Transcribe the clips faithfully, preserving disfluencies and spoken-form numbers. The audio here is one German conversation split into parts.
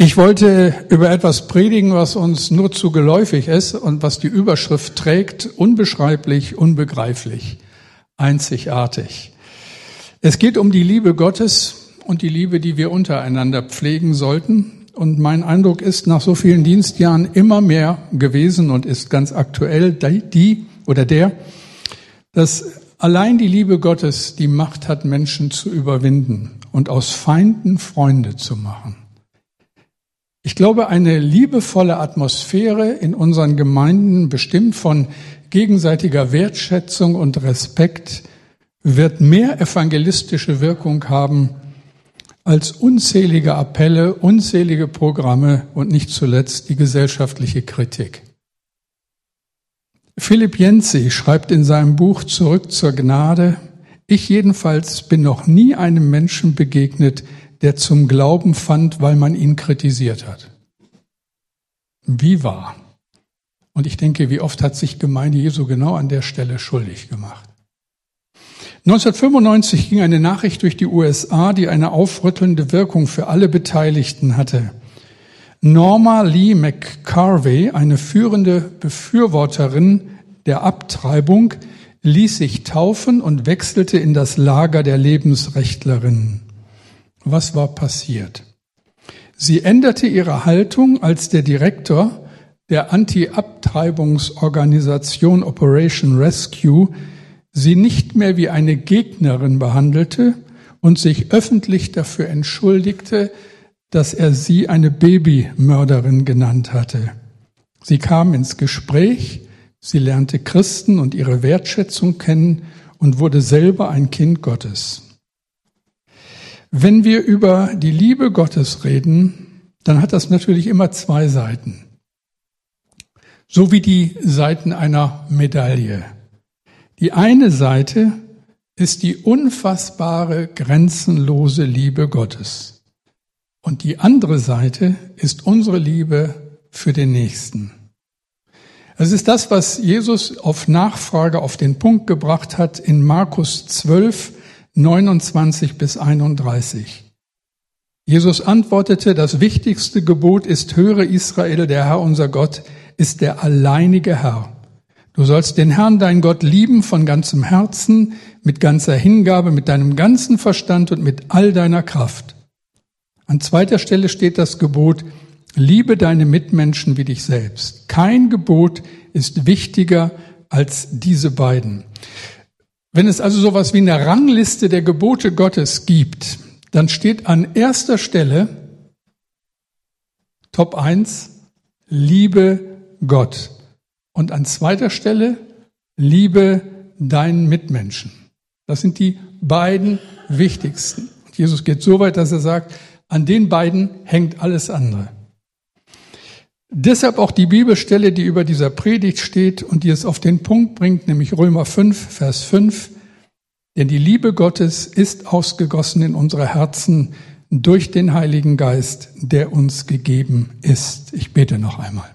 Ich wollte über etwas predigen, was uns nur zu geläufig ist und was die Überschrift trägt: unbeschreiblich, unbegreiflich, einzigartig. Es geht um die Liebe Gottes und die Liebe, die wir untereinander pflegen sollten. Und mein Eindruck ist nach so vielen Dienstjahren immer mehr gewesen und ist ganz aktuell die oder der, dass allein die Liebe Gottes die Macht hat, Menschen zu überwinden und aus Feinden Freunde zu machen. Ich glaube, eine liebevolle Atmosphäre in unseren Gemeinden, bestimmt von gegenseitiger Wertschätzung und Respekt, wird mehr evangelistische Wirkung haben als unzählige Appelle, unzählige Programme und nicht zuletzt die gesellschaftliche Kritik. Philipp Yancey schreibt in seinem Buch Zurück zur Gnade: Ich jedenfalls bin noch nie einem Menschen begegnet, der zum Glauben fand, weil man ihn kritisiert hat. Wie wahr? Und ich denke, wie oft hat sich Gemeinde Jesu genau an der Stelle schuldig gemacht. neunzehnhundertfünfundneunzig ging eine Nachricht durch die U S A, die eine aufrüttelnde Wirkung für alle Beteiligten hatte. Norma Lee McCarvey, eine führende Befürworterin der Abtreibung, ließ sich taufen und wechselte in das Lager der Lebensrechtlerinnen. Was war passiert? Sie änderte ihre Haltung, als der Direktor der Anti-Abtreibungsorganisation Operation Rescue sie nicht mehr wie eine Gegnerin behandelte und sich öffentlich dafür entschuldigte, dass er sie eine Babymörderin genannt hatte. Sie kam ins Gespräch, sie lernte Christen und ihre Wertschätzung kennen und wurde selber ein Kind Gottes. Wenn wir über die Liebe Gottes reden, dann hat das natürlich immer zwei Seiten. So wie die Seiten einer Medaille. Die eine Seite ist die unfassbare, grenzenlose Liebe Gottes. Und die andere Seite ist unsere Liebe für den Nächsten. Es ist das, was Jesus auf Nachfrage auf den Punkt gebracht hat in Markus zwölf, neunundzwanzig bis einunddreißig. Jesus antwortete: Das wichtigste Gebot ist: Höre Israel, der Herr unser Gott ist der alleinige Herr. Du sollst den Herrn, dein Gott, lieben von ganzem Herzen, mit ganzer Hingabe, mit deinem ganzen Verstand und mit all deiner Kraft. An zweiter Stelle steht das Gebot: Liebe deine Mitmenschen wie dich selbst. Kein Gebot ist wichtiger als diese beiden. Wenn es also sowas wie eine Rangliste der Gebote Gottes gibt, dann steht an erster Stelle Top eins, liebe Gott. Und an zweiter Stelle, liebe deinen Mitmenschen. Das sind die beiden wichtigsten. Und Jesus geht so weit, dass er sagt, an den beiden hängt alles andere. Deshalb auch die Bibelstelle, die über dieser Predigt steht und die es auf den Punkt bringt, nämlich Römer fünf, Vers fünf. Denn die Liebe Gottes ist ausgegossen in unsere Herzen durch den Heiligen Geist, der uns gegeben ist. Ich bete noch einmal.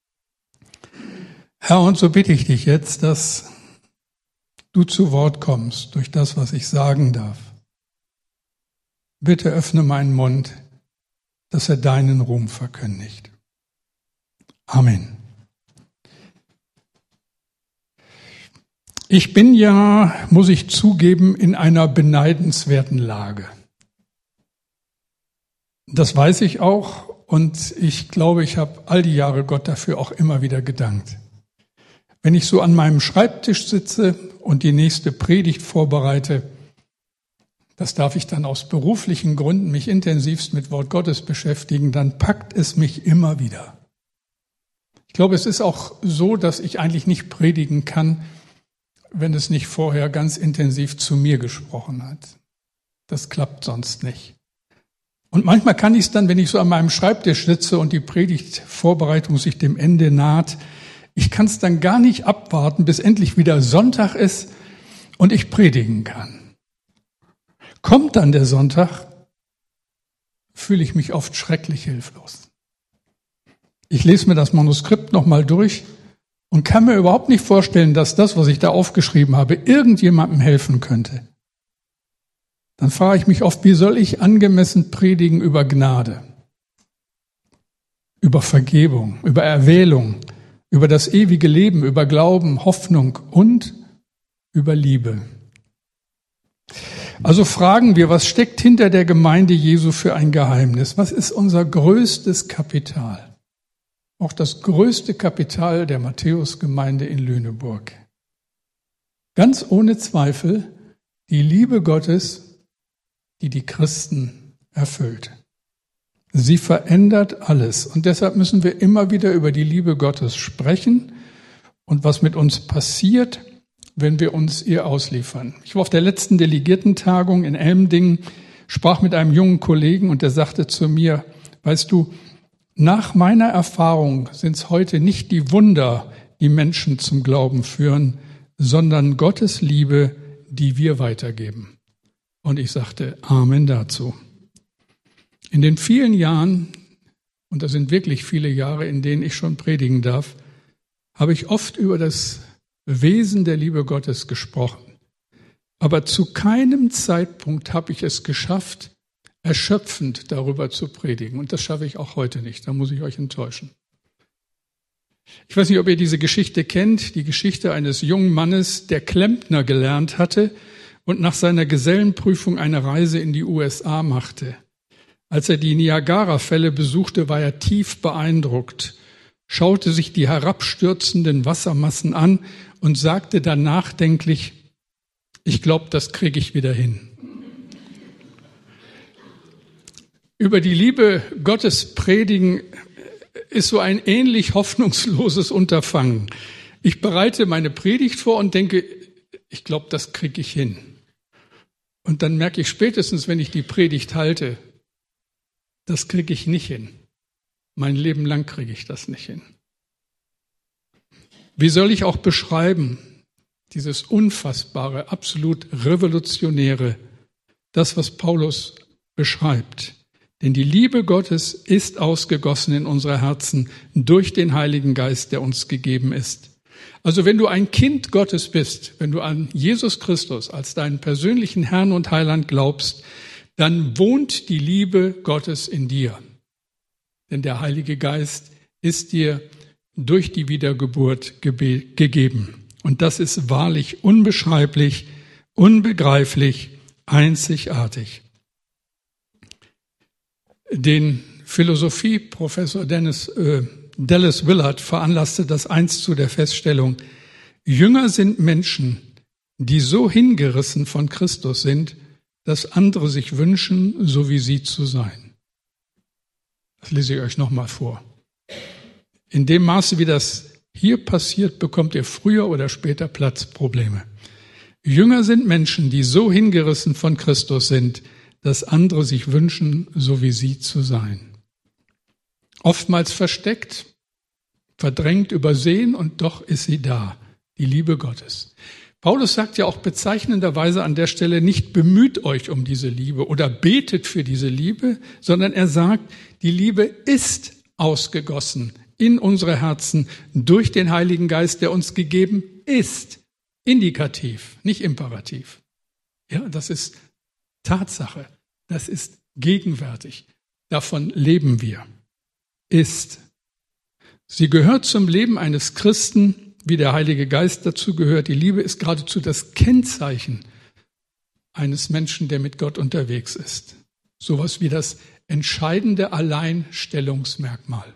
Herr, und so bitte ich dich jetzt, dass du zu Wort kommst durch das, was ich sagen darf. Bitte öffne meinen Mund, dass er deinen Ruhm verkündigt. Amen. Ich bin ja, muss ich zugeben, in einer beneidenswerten Lage. Das weiß ich auch und ich glaube, ich habe all die Jahre Gott dafür auch immer wieder gedankt. Wenn ich so an meinem Schreibtisch sitze und die nächste Predigt vorbereite, das darf ich dann aus beruflichen Gründen mich intensivst mit Wort Gottes beschäftigen, dann packt es mich immer wieder. Ich glaube, es ist auch so, dass ich eigentlich nicht predigen kann, wenn es nicht vorher ganz intensiv zu mir gesprochen hat. Das klappt sonst nicht. Und manchmal kann ich es dann, wenn ich so an meinem Schreibtisch sitze und die Predigtvorbereitung sich dem Ende naht, ich kann es dann gar nicht abwarten, bis endlich wieder Sonntag ist und ich predigen kann. Kommt dann der Sonntag, fühle ich mich oft schrecklich hilflos. Ich lese mir das Manuskript nochmal durch und kann mir überhaupt nicht vorstellen, dass das, was ich da aufgeschrieben habe, irgendjemandem helfen könnte. Dann frage ich mich oft, wie soll ich angemessen predigen über Gnade? über Vergebung, über Erwählung, über das ewige Leben, über Glauben, Hoffnung und über Liebe. Also fragen wir, was steckt hinter der Gemeinde Jesu für ein Geheimnis? Was ist unser größtes Kapital? Auch das größte Kapital der Matthäusgemeinde in Lüneburg. Ganz ohne Zweifel die Liebe Gottes, die die Christen erfüllt. Sie verändert alles. Und deshalb müssen wir immer wieder über die Liebe Gottes sprechen und was mit uns passiert, wenn wir uns ihr ausliefern. Ich war auf der letzten Delegiertentagung in Elmdingen, sprach mit einem jungen Kollegen und der sagte zu mir, weißt du, nach meiner Erfahrung sind es heute nicht die Wunder, die Menschen zum Glauben führen, sondern Gottes Liebe, die wir weitergeben. Und ich sagte Amen dazu. In den vielen Jahren, und das sind wirklich viele Jahre, in denen ich schon predigen darf, habe ich oft über das Wesen der Liebe Gottes gesprochen. Aber zu keinem Zeitpunkt habe ich es geschafft, erschöpfend darüber zu predigen. Und das schaffe ich auch heute nicht. Da muss ich euch enttäuschen. Ich weiß nicht, ob ihr diese Geschichte kennt, die Geschichte eines jungen Mannes, der Klempner gelernt hatte und nach seiner Gesellenprüfung eine Reise in die U S A machte. Als er die Niagara-Fälle besuchte, war er tief beeindruckt, schaute sich die herabstürzenden Wassermassen an und sagte dann nachdenklich, ich glaube, das kriege ich wieder hin. Über die Liebe Gottes predigen ist so ein ähnlich hoffnungsloses Unterfangen. Ich bereite meine Predigt vor und denke, ich glaube, das kriege ich hin. Und dann merke ich spätestens, wenn ich die Predigt halte, das kriege ich nicht hin. Mein Leben lang kriege ich das nicht hin. Wie soll ich auch beschreiben, dieses unfassbare, absolut revolutionäre, das, was Paulus beschreibt? Denn die Liebe Gottes ist ausgegossen in unsere Herzen durch den Heiligen Geist, der uns gegeben ist. Also wenn du ein Kind Gottes bist, wenn du an Jesus Christus als deinen persönlichen Herrn und Heiland glaubst, dann wohnt die Liebe Gottes in dir. Denn der Heilige Geist ist dir durch die Wiedergeburt gebe- gegeben. Und das ist wahrlich unbeschreiblich, unbegreiflich, einzigartig. Den Philosophieprofessor Dennis, äh, Dallas Willard veranlasste das einst zu der Feststellung, Jünger sind Menschen, die so hingerissen von Christus sind, dass andere sich wünschen, so wie sie zu sein. Das lese ich euch nochmal vor. In dem Maße, wie das hier passiert, bekommt ihr früher oder später Platzprobleme. Jünger sind Menschen, die so hingerissen von Christus sind, dass andere sich wünschen, so wie sie zu sein. Oftmals versteckt, verdrängt, übersehen und doch ist sie da, die Liebe Gottes. Paulus sagt ja auch bezeichnenderweise an der Stelle, nicht bemüht euch um diese Liebe oder betet für diese Liebe, sondern er sagt, die Liebe ist ausgegossen in unsere Herzen durch den Heiligen Geist, der uns gegeben ist. Indikativ, nicht imperativ. Ja, das ist Tatsache. Das ist gegenwärtig. Davon leben wir. Ist. Sie gehört zum Leben eines Christen, wie der Heilige Geist dazu gehört. Die Liebe ist geradezu das Kennzeichen eines Menschen, der mit Gott unterwegs ist. Sowas wie das entscheidende Alleinstellungsmerkmal.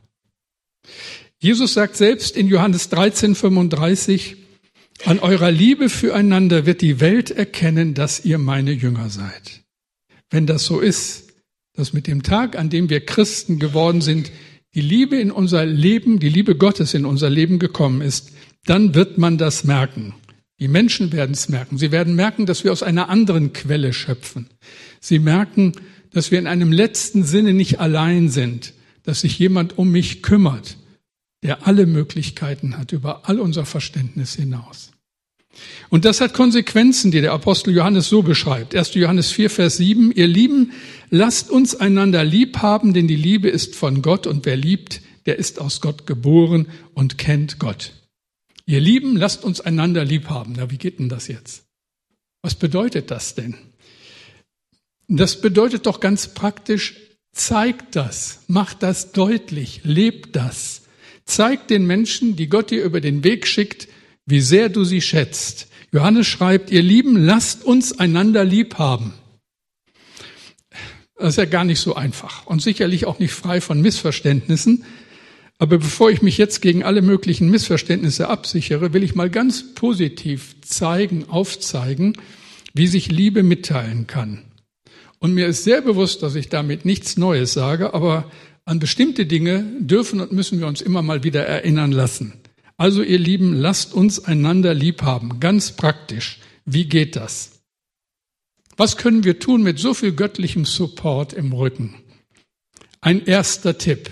Jesus sagt selbst in Johannes dreizehn fünfunddreißig, an eurer Liebe füreinander wird die Welt erkennen, dass ihr meine Jünger seid. Wenn das so ist, dass mit dem Tag, an dem wir Christen geworden sind, die Liebe in unser Leben, die Liebe Gottes in unser Leben gekommen ist, dann wird man das merken. Die Menschen werden es merken. Sie werden merken, dass wir aus einer anderen Quelle schöpfen. Sie merken, dass wir in einem letzten Sinne nicht allein sind, dass sich jemand um mich kümmert, der alle Möglichkeiten hat, über all unser Verständnis hinaus. Und das hat Konsequenzen, die der Apostel Johannes so beschreibt. erster Johannes vier, Vers sieben, ihr Lieben, lasst uns einander lieb haben, denn die Liebe ist von Gott und wer liebt, der ist aus Gott geboren und kennt Gott. Ihr Lieben, lasst uns einander lieb haben. Na, wie geht denn das jetzt? Was bedeutet das denn? Das bedeutet doch ganz praktisch, Zeigt das, macht das deutlich, lebt das. Zeigt den Menschen, die Gott dir über den Weg schickt, wie sehr du sie schätzt. Johannes schreibt, ihr Lieben, lasst uns einander lieb haben. Das ist ja gar nicht so einfach und sicherlich auch nicht frei von Missverständnissen. Aber bevor ich mich jetzt gegen alle möglichen Missverständnisse absichere, will ich mal ganz positiv zeigen, aufzeigen, wie sich Liebe mitteilen kann. Und mir ist sehr bewusst, dass ich damit nichts Neues sage, aber an bestimmte Dinge dürfen und müssen wir uns immer mal wieder erinnern lassen. Also ihr Lieben, lasst uns einander lieb haben. Ganz praktisch. Wie geht das? Was können wir tun mit so viel göttlichem Support im Rücken? Ein erster Tipp.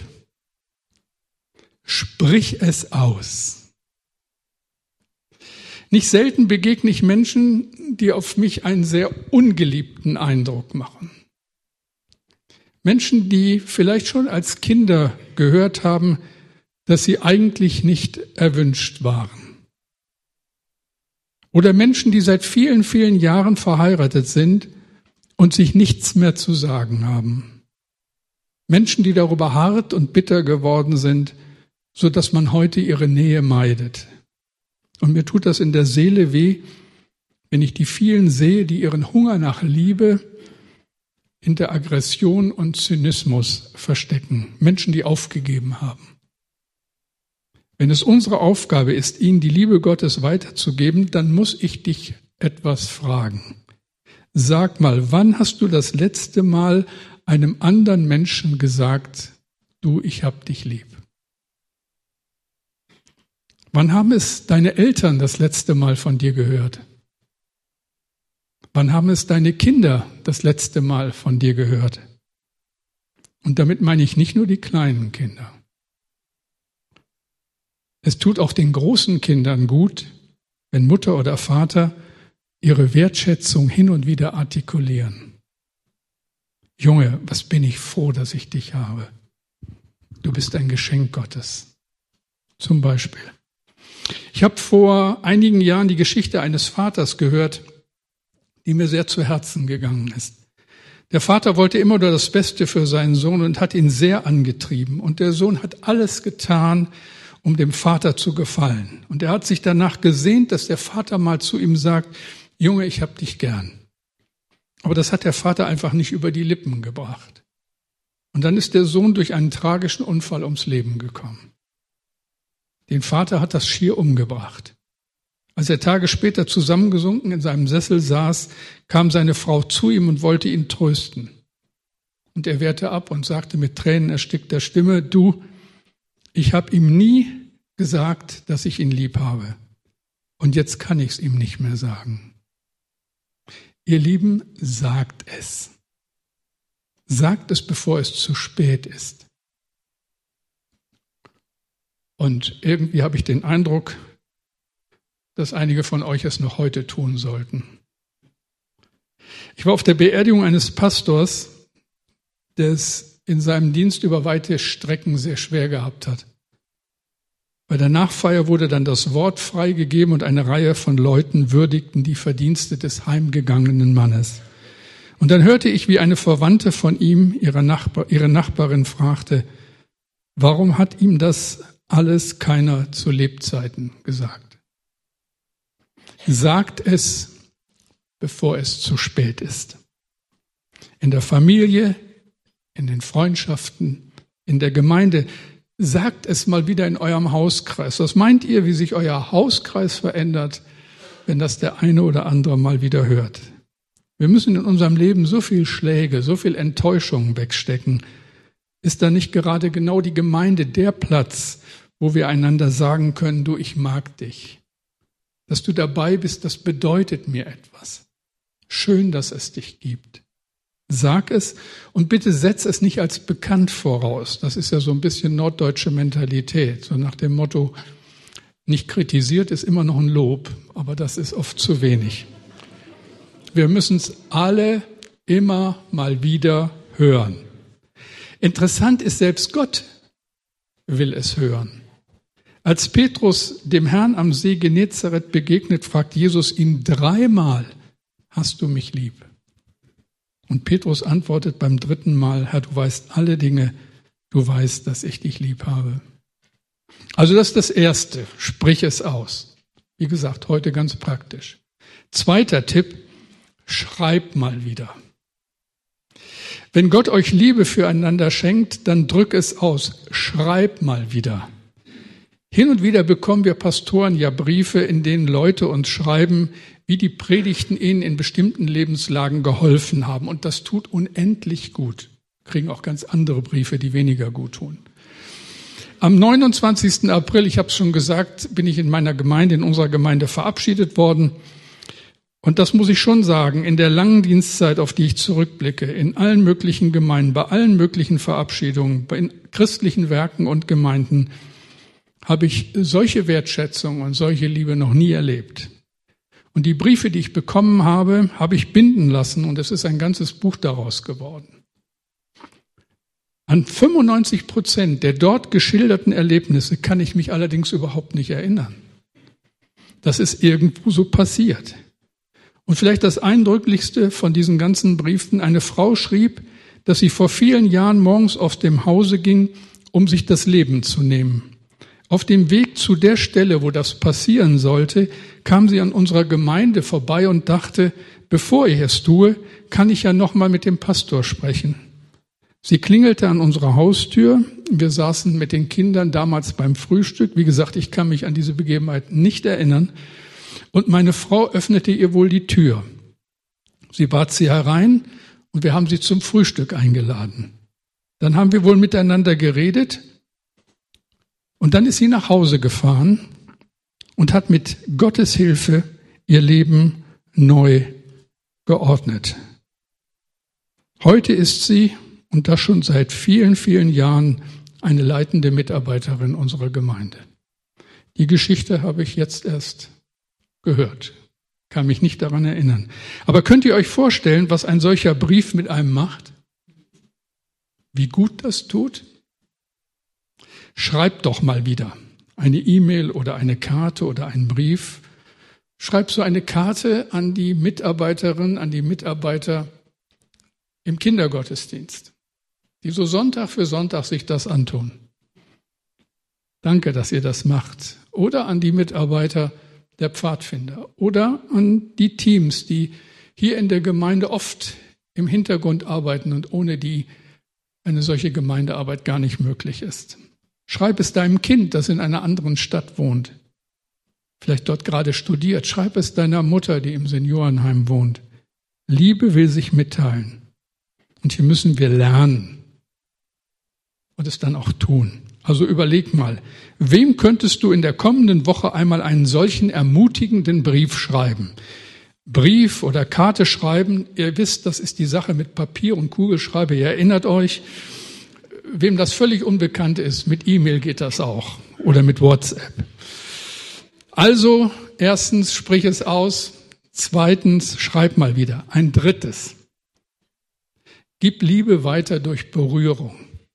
Sprich es aus. Nicht selten begegne ich Menschen, die auf mich einen sehr ungeliebten Eindruck machen. Menschen, die vielleicht schon als Kinder gehört haben, dass sie eigentlich nicht erwünscht waren. Oder Menschen, die seit vielen, vielen Jahren verheiratet sind und sich nichts mehr zu sagen haben. Menschen, die darüber hart und bitter geworden sind, so dass man heute ihre Nähe meidet. Und mir tut das in der Seele weh, wenn ich die vielen sehe, die ihren Hunger nach Liebe hinter Aggression und Zynismus verstecken. Menschen, die aufgegeben haben. Wenn es unsere Aufgabe ist, ihnen die Liebe Gottes weiterzugeben, dann muss ich dich etwas fragen. Sag mal, wann hast du das letzte Mal einem anderen Menschen gesagt, du, ich hab dich lieb? Wann haben es deine Eltern das letzte Mal von dir gehört? Wann haben es deine Kinder das letzte Mal von dir gehört? Und damit meine ich nicht nur die kleinen Kinder. Es tut auch den großen Kindern gut, wenn Mutter oder Vater ihre Wertschätzung hin und wieder artikulieren. Junge, was bin ich froh, dass ich dich habe. Du bist ein Geschenk Gottes. Zum Beispiel. Ich habe vor einigen Jahren die Geschichte eines Vaters gehört, die mir sehr zu Herzen gegangen ist. Der Vater wollte immer nur das Beste für seinen Sohn und hat ihn sehr angetrieben. Und der Sohn hat alles getan, um dem Vater zu gefallen. Und er hat sich danach gesehnt, dass der Vater mal zu ihm sagt, Junge, ich hab dich gern. Aber das hat der Vater einfach nicht über die Lippen gebracht. Und dann ist der Sohn durch einen tragischen Unfall ums Leben gekommen. Den Vater hat das schier umgebracht. Als er Tage später zusammengesunken in seinem Sessel saß, kam seine Frau zu ihm und wollte ihn trösten. Und er wehrte ab und sagte mit Tränen erstickter Stimme, du, ich habe ihm nie gesagt, dass ich ihn lieb habe. Und jetzt kann ich es ihm nicht mehr sagen. Ihr Lieben, sagt es. Sagt es, bevor es zu spät ist. Und irgendwie habe ich den Eindruck, dass einige von euch es noch heute tun sollten. Ich war auf der Beerdigung eines Pastors, der es in seinem Dienst über weite Strecken sehr schwer gehabt hat. Bei der Nachfeier wurde dann das Wort freigegeben und eine Reihe von Leuten würdigten die Verdienste des heimgegangenen Mannes. Und dann hörte ich, wie eine Verwandte von ihm, ihre, Nachbar, ihre Nachbarin, fragte, warum hat ihm das alles keiner zu Lebzeiten gesagt? Sagt es, bevor es zu spät ist. In der Familie, in den Freundschaften, in der Gemeinde. Sagt es mal wieder in eurem Hauskreis. Was meint ihr, wie sich euer Hauskreis verändert, wenn das der eine oder andere mal wieder hört? Wir müssen in unserem Leben so viel Schläge, so viel Enttäuschungen wegstecken. Ist da nicht gerade genau die Gemeinde der Platz, wo wir einander sagen können, du, ich mag dich. Dass du dabei bist, das bedeutet mir etwas. Schön, dass es dich gibt. Sag es und bitte setz es nicht als bekannt voraus. Das ist ja so ein bisschen norddeutsche Mentalität, so nach dem Motto, nicht kritisiert ist immer noch ein Lob, aber das ist oft zu wenig. Wir müssen es alle immer mal wieder hören. Interessant ist, selbst Gott will es hören. Als Petrus dem Herrn am See Genezareth begegnet, fragt Jesus ihn dreimal, hast du mich lieb? Und Petrus antwortet beim dritten Mal, Herr, du weißt alle Dinge, du weißt, dass ich dich lieb habe. Also das ist das Erste, sprich es aus. Wie gesagt, heute ganz praktisch. Zweiter Tipp, schreib mal wieder. Wenn Gott euch Liebe füreinander schenkt, dann drück es aus, schreib mal wieder. Hin und wieder bekommen wir Pastoren ja Briefe, in denen Leute uns schreiben, wie die Predigten ihnen in bestimmten Lebenslagen geholfen haben. Und das tut unendlich gut. Wir kriegen auch ganz andere Briefe, die weniger gut tun. Am neunundzwanzigsten April, ich habe es schon gesagt, bin ich in meiner Gemeinde, in unserer Gemeinde verabschiedet worden. Und das muss ich schon sagen, in der langen Dienstzeit, auf die ich zurückblicke, in allen möglichen Gemeinden, bei allen möglichen Verabschiedungen, bei christlichen Werken und Gemeinden, habe ich solche Wertschätzung und solche Liebe noch nie erlebt. Und die Briefe, die ich bekommen habe, habe ich binden lassen und es ist ein ganzes Buch daraus geworden. An fünfundneunzig Prozent der dort geschilderten Erlebnisse kann ich mich allerdings überhaupt nicht erinnern. Das ist irgendwo so passiert. Und vielleicht das Eindrücklichste von diesen ganzen Briefen, eine Frau schrieb, dass sie vor vielen Jahren morgens aus dem Hause ging, um sich das Leben zu nehmen. Auf dem Weg zu der Stelle, wo das passieren sollte, kam sie an unserer Gemeinde vorbei und dachte, bevor ich es tue, kann ich ja noch mal mit dem Pastor sprechen. Sie klingelte an unserer Haustür. Wir saßen mit den Kindern damals beim Frühstück. Wie gesagt, ich kann mich an diese Begebenheit nicht erinnern. Und meine Frau öffnete ihr wohl die Tür. Sie bat sie herein und wir haben sie zum Frühstück eingeladen. Dann haben wir wohl miteinander geredet und dann ist sie nach Hause gefahren und hat mit Gottes Hilfe ihr Leben neu geordnet. Heute ist sie, und das schon seit vielen, vielen Jahren, eine leitende Mitarbeiterin unserer Gemeinde. Die Geschichte habe ich jetzt erst gehört, kann mich nicht daran erinnern. Aber könnt ihr euch vorstellen, was ein solcher Brief mit einem macht? Wie gut das tut? Schreibt doch mal wieder eine E-Mail oder eine Karte oder einen Brief. Schreibt so eine Karte an die Mitarbeiterin, an die Mitarbeiter im Kindergottesdienst, die so Sonntag für Sonntag sich das antun. Danke, dass ihr das macht. Oder an die Mitarbeiter der Pfadfinder oder an die Teams, die hier in der Gemeinde oft im Hintergrund arbeiten und ohne die eine solche Gemeindearbeit gar nicht möglich ist. Schreib es deinem Kind, das in einer anderen Stadt wohnt, vielleicht dort gerade studiert. Schreib es deiner Mutter, die im Seniorenheim wohnt. Liebe will sich mitteilen. Und hier müssen wir lernen und es dann auch tun. Also überleg mal, wem könntest du in der kommenden Woche einmal einen solchen ermutigenden Brief schreiben? Brief oder Karte schreiben, ihr wisst, das ist die Sache mit Papier und Kugelschreiber, ihr erinnert euch. Wem das völlig unbekannt ist, mit E-Mail geht das auch oder mit WhatsApp. Also, erstens, sprich es aus. Zweitens, schreib mal wieder. Ein drittes, gib Liebe weiter durch Berührung.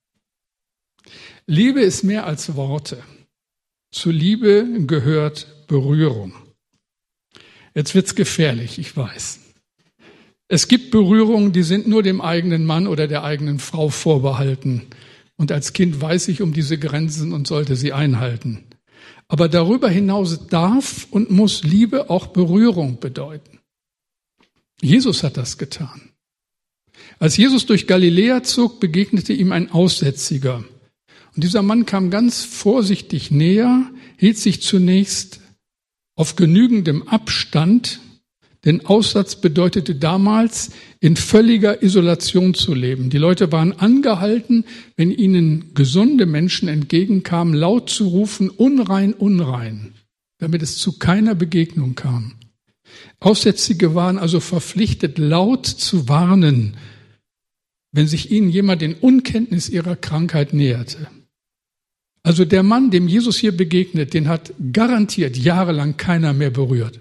Liebe ist mehr als Worte. Zu Liebe gehört Berührung. Jetzt wird's gefährlich, ich weiß. Es gibt Berührungen, die sind nur dem eigenen Mann oder der eigenen Frau vorbehalten. Und als Kind weiß ich um diese Grenzen und sollte sie einhalten. Aber darüber hinaus darf und muss Liebe auch Berührung bedeuten. Jesus hat das getan. Als Jesus durch Galiläa zog, begegnete ihm ein Aussätziger. Und dieser Mann kam ganz vorsichtig näher, hielt sich zunächst auf genügendem Abstand, denn Aussatz bedeutete damals, in völliger Isolation zu leben. Die Leute waren angehalten, wenn ihnen gesunde Menschen entgegenkamen, laut zu rufen, unrein, unrein, damit es zu keiner Begegnung kam. Aussätzige waren also verpflichtet, laut zu warnen, wenn sich ihnen jemand in Unkenntnis ihrer Krankheit näherte. Also der Mann, dem Jesus hier begegnet, den hat garantiert jahrelang keiner mehr berührt.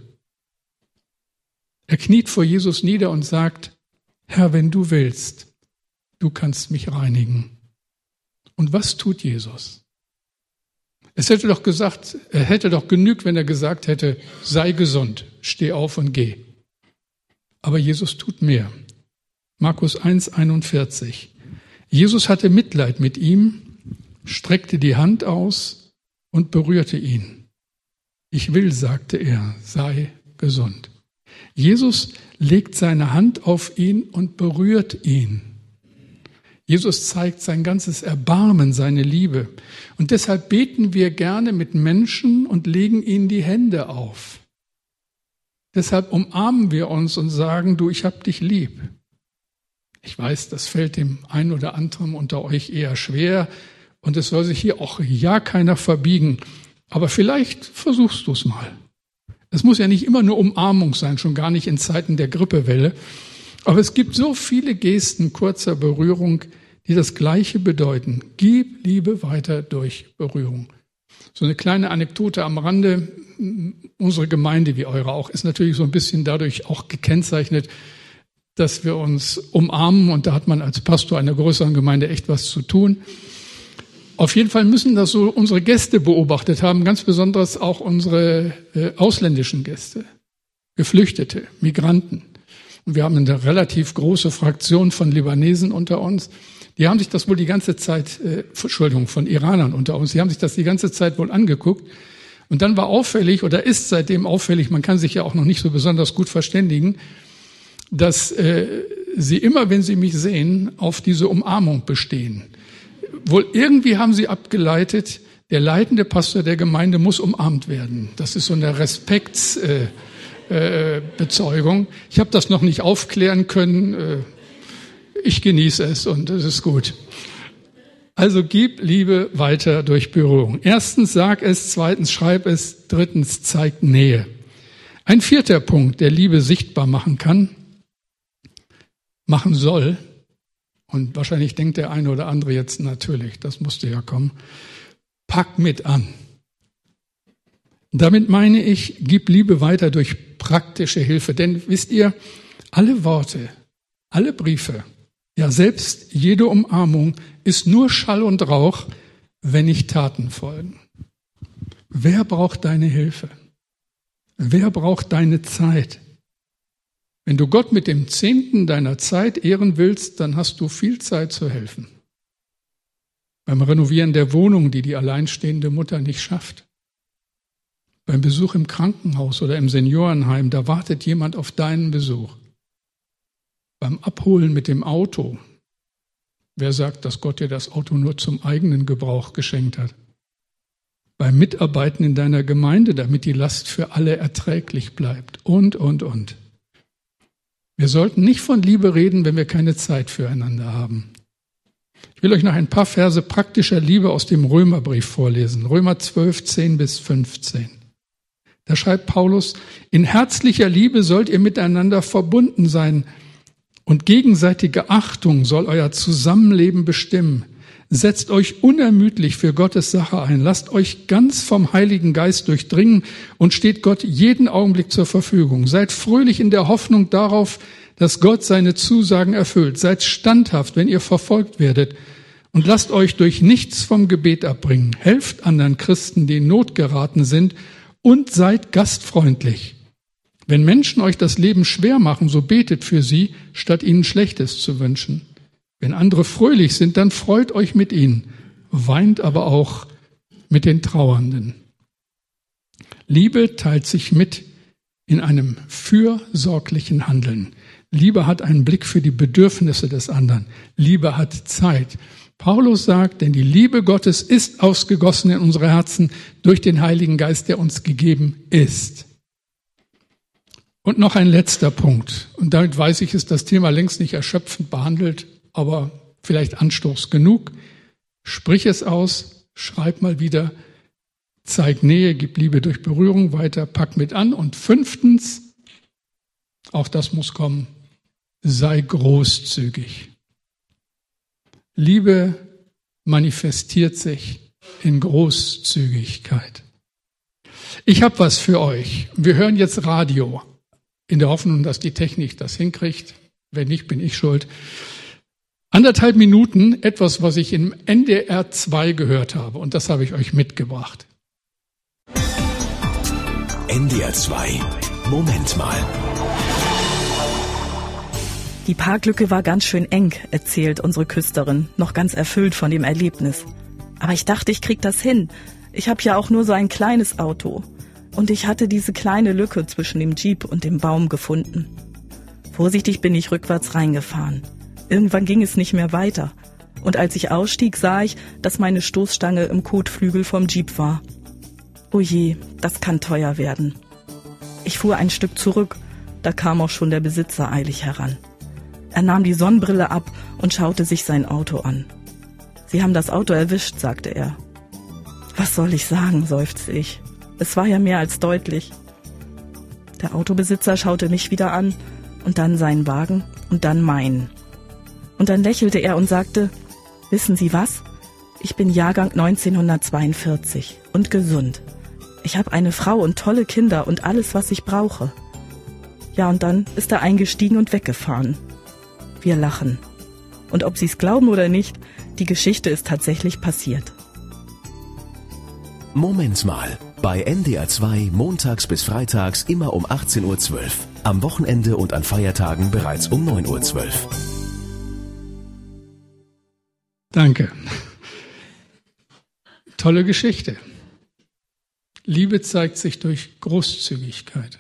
Er kniet vor Jesus nieder und sagt, Herr, wenn du willst, du kannst mich reinigen. Und was tut Jesus? Es hätte doch gesagt, er hätte doch genügt, wenn er gesagt hätte, sei gesund, steh auf und geh. Aber Jesus tut mehr. Markus eins, einundvierzig. Jesus hatte Mitleid mit ihm, streckte die Hand aus und berührte ihn. Ich will, sagte er, sei gesund. Jesus legt seine Hand auf ihn und berührt ihn. Jesus zeigt sein ganzes Erbarmen, seine Liebe. Und deshalb beten wir gerne mit Menschen und legen ihnen die Hände auf. Deshalb umarmen wir uns und sagen, du, ich hab dich lieb. Ich weiß, das fällt dem einen oder anderen unter euch eher schwer und es soll sich hier auch ja keiner verbiegen. Aber vielleicht versuchst du es mal. Es muss ja nicht immer nur Umarmung sein, schon gar nicht in Zeiten der Grippewelle. Aber es gibt so viele Gesten kurzer Berührung, die das Gleiche bedeuten. Gib Liebe weiter durch Berührung. So eine kleine Anekdote am Rande. Unsere Gemeinde, wie eure auch, ist natürlich so ein bisschen dadurch auch gekennzeichnet, dass wir uns umarmen. Und da hat man als Pastor einer größeren Gemeinde echt was zu tun. Auf jeden Fall müssen das so unsere Gäste beobachtet haben, ganz besonders auch unsere äh, ausländischen Gäste, Geflüchtete, Migranten. Und wir haben eine relativ große Fraktion von Libanesen unter uns. Die haben sich das wohl die ganze Zeit, äh, Entschuldigung, von Iranern unter uns, die haben sich das die ganze Zeit wohl angeguckt. Und dann war auffällig oder ist seitdem auffällig, man kann sich ja auch noch nicht so besonders gut verständigen, dass äh, sie immer, wenn sie mich sehen, auf diese Umarmung bestehen. Wohl irgendwie haben sie abgeleitet, der leitende Pastor der Gemeinde muss umarmt werden. Das ist so eine Respektsbezeugung. Äh, äh, ich habe das noch nicht aufklären können. Äh, ich genieße es und es ist gut. Also gib Liebe weiter durch Berührung. Erstens sag es, zweitens schreib es, drittens zeig Nähe. Ein vierter Punkt, der Liebe sichtbar machen kann, machen soll, und wahrscheinlich denkt der eine oder andere jetzt natürlich, das musste ja kommen, pack mit an. Damit meine ich, gib Liebe weiter durch praktische Hilfe. Denn wisst ihr, alle Worte, alle Briefe, ja selbst jede Umarmung ist nur Schall und Rauch, wenn nicht Taten folgen. Wer braucht deine Hilfe? Wer braucht deine Zeit? Wenn du Gott mit dem Zehnten deiner Zeit ehren willst, dann hast du viel Zeit zu helfen. Beim Renovieren der Wohnung, die die alleinstehende Mutter nicht schafft. Beim Besuch im Krankenhaus oder im Seniorenheim, da wartet jemand auf deinen Besuch. Beim Abholen mit dem Auto. Wer sagt, dass Gott dir das Auto nur zum eigenen Gebrauch geschenkt hat? Beim Mitarbeiten in deiner Gemeinde, damit die Last für alle erträglich bleibt. Und, und, und. Wir sollten nicht von Liebe reden, wenn wir keine Zeit füreinander haben. Ich will euch noch ein paar Verse praktischer Liebe aus dem Römerbrief vorlesen. Römer zwölf, zehn bis fünfzehn. Da schreibt Paulus, in herzlicher Liebe sollt ihr miteinander verbunden sein und gegenseitige Achtung soll euer Zusammenleben bestimmen. Setzt euch unermüdlich für Gottes Sache ein. Lasst euch ganz vom Heiligen Geist durchdringen und steht Gott jeden Augenblick zur Verfügung. Seid fröhlich in der Hoffnung darauf, dass Gott seine Zusagen erfüllt. Seid standhaft, wenn ihr verfolgt werdet. Und lasst euch durch nichts vom Gebet abbringen. Helft anderen Christen, die in Not geraten sind, und seid gastfreundlich. Wenn Menschen euch das Leben schwer machen, so betet für sie, statt ihnen Schlechtes zu wünschen. Wenn andere fröhlich sind, dann freut euch mit ihnen, weint aber auch mit den Trauernden. Liebe teilt sich mit in einem fürsorglichen Handeln. Liebe hat einen Blick für die Bedürfnisse des anderen. Liebe hat Zeit. Paulus sagt, denn die Liebe Gottes ist ausgegossen in unsere Herzen durch den Heiligen Geist, der uns gegeben ist. Und noch ein letzter Punkt. Und damit weiß ich, ist das Thema längst nicht erschöpfend behandelt, aber vielleicht Anstoß genug. Sprich es aus, schreib mal wieder, zeig Nähe, gib Liebe durch Berührung weiter, pack mit an. Und fünftens, auch das muss kommen, sei großzügig. Liebe manifestiert sich in Großzügigkeit. Ich habe was für euch. Wir hören jetzt Radio, in der Hoffnung, dass die Technik das hinkriegt. Wenn nicht, bin ich schuld. Anderthalb Minuten, etwas, was ich im N D R zwei gehört habe. Und das habe ich euch mitgebracht. N D R zwei. Moment mal. Die Parklücke war ganz schön eng, erzählt unsere Küsterin, noch ganz erfüllt von dem Erlebnis. Aber ich dachte, ich krieg das hin. Ich habe ja auch nur so ein kleines Auto. Und ich hatte diese kleine Lücke zwischen dem Jeep und dem Baum gefunden. Vorsichtig bin ich rückwärts reingefahren. Irgendwann ging es nicht mehr weiter. Und als ich ausstieg, sah ich, dass meine Stoßstange im Kotflügel vom Jeep war. Oh je, das kann teuer werden. Ich fuhr ein Stück zurück. Da kam auch schon der Besitzer eilig heran. Er nahm die Sonnenbrille ab und schaute sich sein Auto an. »Sie haben das Auto erwischt«, sagte er. »Was soll ich sagen«, seufzte ich. Es war ja mehr als deutlich. Der Autobesitzer schaute mich wieder an und dann seinen Wagen und dann meinen. Und dann lächelte er und sagte, »Wissen Sie was? Ich bin Jahrgang neunzehnhundertzweiundvierzig und gesund. Ich habe eine Frau und tolle Kinder und alles, was ich brauche.« Ja, und dann ist er eingestiegen und weggefahren. Wir lachen. Und ob Sie es glauben oder nicht, die Geschichte ist tatsächlich passiert. Moment mal. Bei N D R zwei montags bis freitags immer um achtzehn Uhr zwölf. Am Wochenende und an Feiertagen bereits um neun Uhr zwölf. Danke. Tolle Geschichte. Liebe zeigt sich durch Großzügigkeit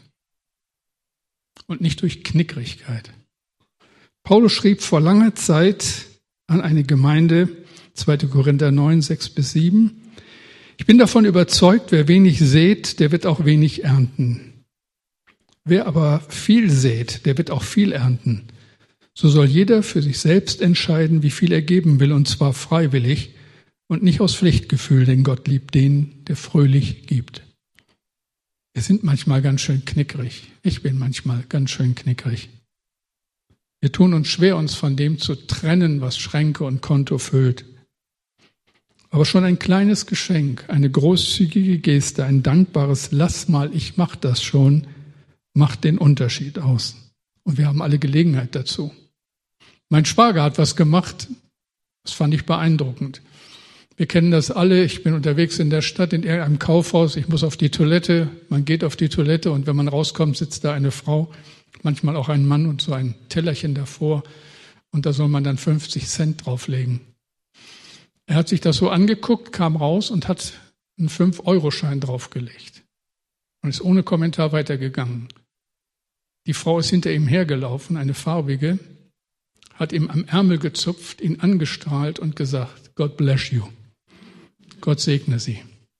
und nicht durch Knickrigkeit. Paulus schrieb vor langer Zeit an eine Gemeinde, zweiter Korinther neun, sechs bis sieben, ich bin davon überzeugt, wer wenig sät, der wird auch wenig ernten. Wer aber viel sät, der wird auch viel ernten. So soll jeder für sich selbst entscheiden, wie viel er geben will, und zwar freiwillig und nicht aus Pflichtgefühl, denn Gott liebt den, der fröhlich gibt. Wir sind manchmal ganz schön knickrig. Ich bin manchmal ganz schön knickrig. Wir tun uns schwer, uns von dem zu trennen, was Schränke und Konto füllt. Aber schon ein kleines Geschenk, eine großzügige Geste, ein dankbares Lass mal, ich mach das schon, macht den Unterschied aus. Und wir haben alle Gelegenheit dazu. Mein Schwager hat was gemacht, das fand ich beeindruckend. Wir kennen das alle, ich bin unterwegs in der Stadt, in irgendeinem Kaufhaus, ich muss auf die Toilette, man geht auf die Toilette und wenn man rauskommt, sitzt da eine Frau, manchmal auch ein Mann und so ein Tellerchen davor und da soll man dann fünfzig Cent drauflegen. Er hat sich das so angeguckt, kam raus und hat einen fünf-Euro-Schein draufgelegt und ist ohne Kommentar weitergegangen. Die Frau ist hinter ihm hergelaufen, eine farbige, hat ihm am Ärmel gezupft, ihn angestrahlt und gesagt, God bless you. Gott segne sie.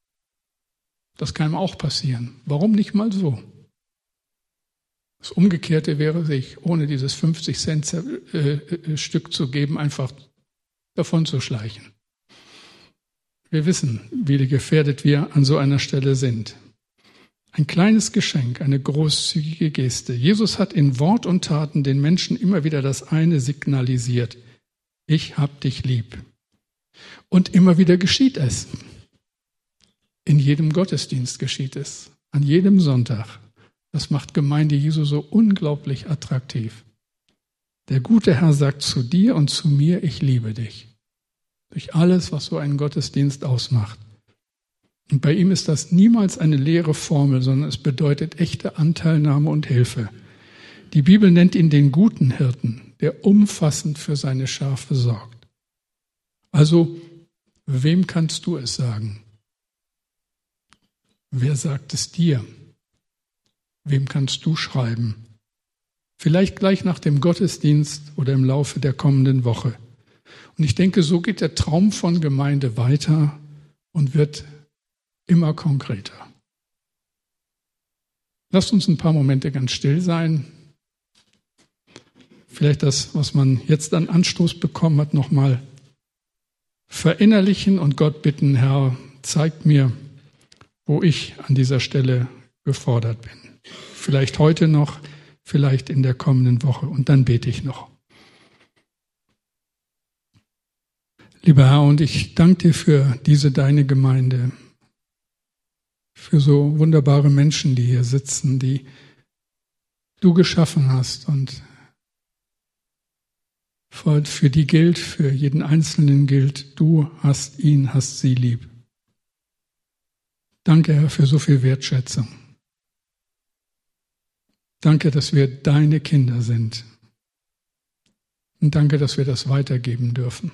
Das kann ihm auch passieren. Warum nicht mal so? Das Umgekehrte wäre, sich ohne dieses fünfzig Cent äh, Stück zu geben, einfach davon zu schleichen. Wir wissen, wie gefährdet wir an so einer Stelle sind. Ein kleines Geschenk, eine großzügige Geste. Jesus hat in Wort und Taten den Menschen immer wieder das eine signalisiert. Ich hab dich lieb. Und immer wieder geschieht es. In jedem Gottesdienst geschieht es. An jedem Sonntag. Das macht Gemeinde Jesu so unglaublich attraktiv. Der gute Herr sagt zu dir und zu mir, ich liebe dich. Durch alles, was so einen Gottesdienst ausmacht. Und bei ihm ist das niemals eine leere Formel, sondern es bedeutet echte Anteilnahme und Hilfe. Die Bibel nennt ihn den guten Hirten, der umfassend für seine Schafe sorgt. Also, wem kannst du es sagen? Wer sagt es dir? Wem kannst du schreiben? Vielleicht gleich nach dem Gottesdienst oder im Laufe der kommenden Woche. Und ich denke, so geht der Traum von Gemeinde weiter und wird immer konkreter. Lasst uns ein paar Momente ganz still sein. Vielleicht das, was man jetzt an Anstoß bekommen hat, nochmal verinnerlichen und Gott bitten, Herr, zeig mir, wo ich an dieser Stelle gefordert bin. Vielleicht heute noch, vielleicht in der kommenden Woche. Und dann bete ich noch. Lieber Herr, und ich danke dir für diese deine Gemeinde, für so wunderbare Menschen, die hier sitzen, die du geschaffen hast und für die gilt, für jeden Einzelnen gilt, du hast ihn, hast sie lieb. Danke, Herr, für so viel Wertschätzung. Danke, dass wir deine Kinder sind. Und danke, dass wir das weitergeben dürfen.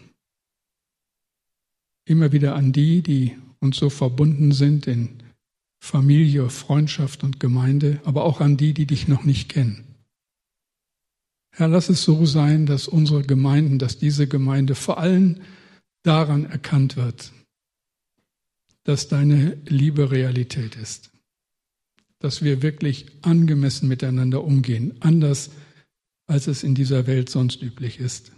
Immer wieder an die, die uns so verbunden sind in Familie, Freundschaft und Gemeinde, aber auch an die, die dich noch nicht kennen. Herr, lass es so sein, dass unsere Gemeinden, dass diese Gemeinde vor allem daran erkannt wird, dass deine Liebe Realität ist. Dass wir wirklich angemessen miteinander umgehen, anders als es in dieser Welt sonst üblich ist.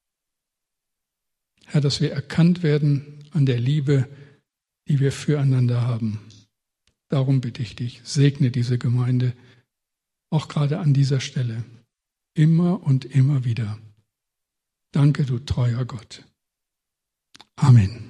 Herr, dass wir erkannt werden an der Liebe, die wir füreinander haben. Darum bitte ich dich, segne diese Gemeinde, auch gerade an dieser Stelle, immer und immer wieder. Danke, du treuer Gott. Amen.